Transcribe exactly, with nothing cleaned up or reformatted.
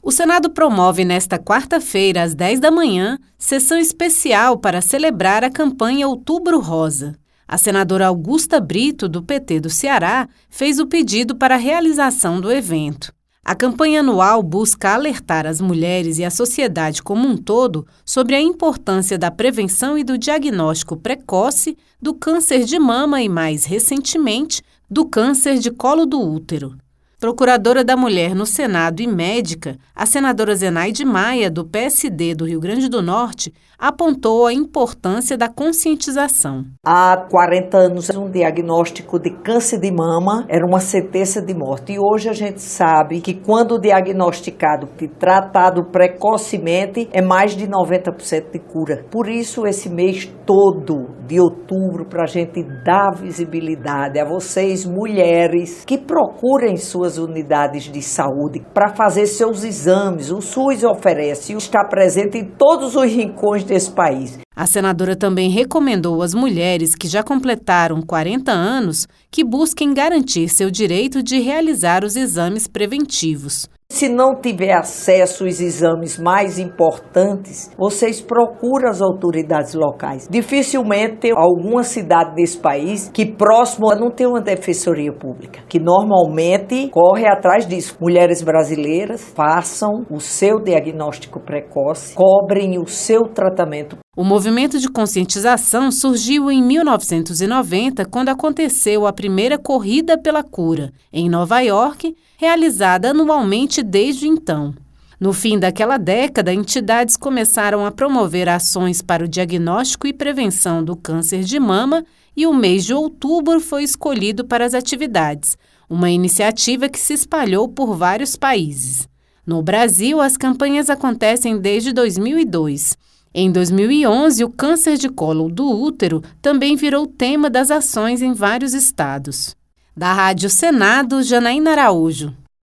O Senado promove nesta quarta-feira, às dez da manhã, sessão especial para celebrar a campanha Outubro Rosa. A senadora Augusta Brito, do P T do Ceará, fez o pedido para a realização do evento. A campanha anual busca alertar as mulheres e a sociedade como um todo sobre a importância da prevenção e do diagnóstico precoce do câncer de mama e, mais recentemente, do câncer de colo do útero. Procuradora da Mulher no Senado e médica, a senadora Zenaide Maia, do P S D do Rio Grande do Norte, apontou a importância da conscientização. Há quarenta anos, um diagnóstico de câncer de mama era uma sentença de morte. E hoje a gente sabe que quando diagnosticado e tratado precocemente, é mais de noventa por cento de cura. Por isso, esse mês todo de outubro, para a gente dar visibilidade a vocês, mulheres, que procurem suas unidades de saúde para fazer seus exames. O SUS oferece e está presente em todos os rincões desse país. A senadora também recomendou às mulheres que já completaram quarenta anos que busquem garantir seu direito de realizar os exames preventivos. Se não tiver acesso aos exames mais importantes, vocês procuram as autoridades locais. Dificilmente tem alguma cidade desse país que próximo não tem uma defensoria pública, que normalmente corre atrás disso. Mulheres brasileiras façam o seu diagnóstico precoce, cobrem o seu tratamento. O movimento de conscientização surgiu em mil novecentos e noventa, quando aconteceu a primeira Corrida pela Cura, em Nova York, realizada anualmente desde então. No fim daquela década, entidades começaram a promover ações para o diagnóstico e prevenção do câncer de mama e o mês de outubro foi escolhido para as atividades, uma iniciativa que se espalhou por vários países. No Brasil, as campanhas acontecem desde dois mil e dois. Em dois mil e onze, o câncer de colo do útero também virou tema das ações em vários estados. Da Rádio Senado, Janaína Araújo.